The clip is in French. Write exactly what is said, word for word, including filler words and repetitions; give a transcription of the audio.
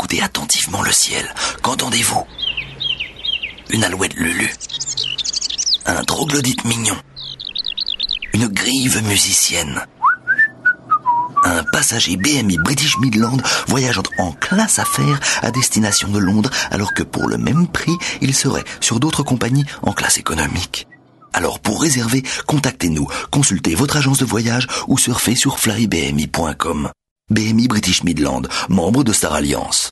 écoutez attentivement le ciel. Qu'entendez-vous? Une alouette Lulu. Un troglodyte mignon. Une grive musicienne. Un passager B M I British Midland voyageant en classe affaires à destination de Londres, alors que pour le même prix, il serait sur d'autres compagnies en classe économique. Alors pour réserver, contactez-nous, consultez votre agence de voyage ou surfez sur fly b m i point com. B M I British Midland, membre de Star Alliance.